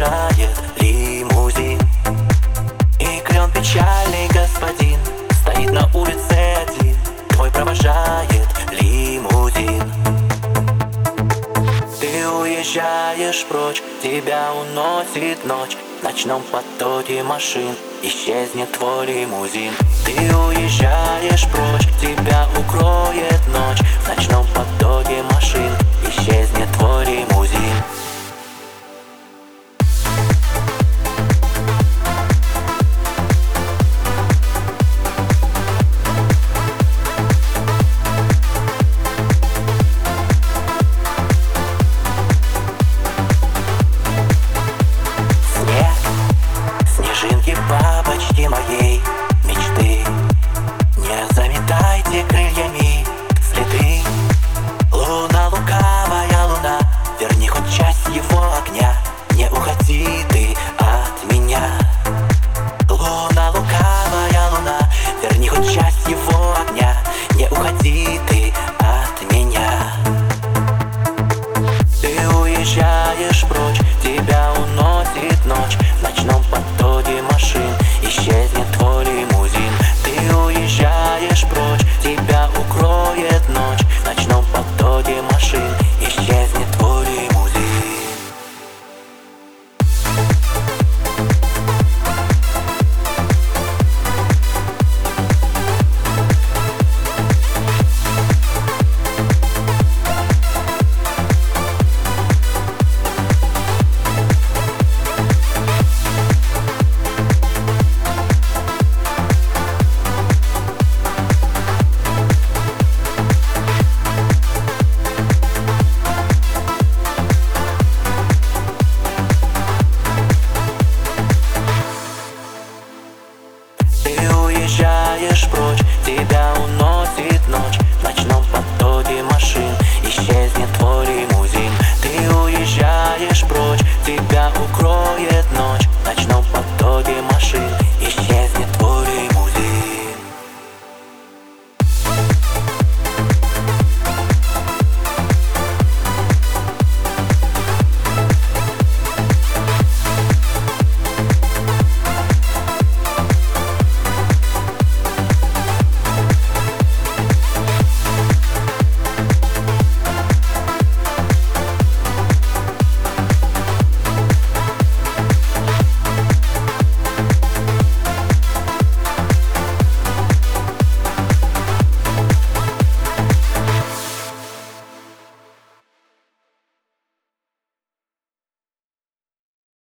провожает лимузин. И клен печальный господин стоит на улице один, твой провожает лимузин. Ты уезжаешь прочь, тебя уносит ночь, в ночном потоке машин исчезнет твой лимузин. Ты уезжаешь прочь, тебя укроет ночь, в ночном потоке машин исчезнет твой лимузин. Снежинки, бабочки моей мечты, не заметайте крыльями следы. Луна, лукавая луна, верни хоть часть его огня, не уходи ты от меня. Луна, лукавая луна, верни хоть часть его огня, не уходи ты от меня. Ты уезжаешь прочь, тебя уносит ночь, в ночном потоке машин исчезнет твой лимузин. Ты уезжаешь прочь, тебя укроет ночь, в ночном потоке машин исчезнет твой лимузин. Уезжаешь прочь, тебя уносит ночь, в ночном потоке машин исчезнет твой лимузин. Ты уезжаешь прочь, тебя укроет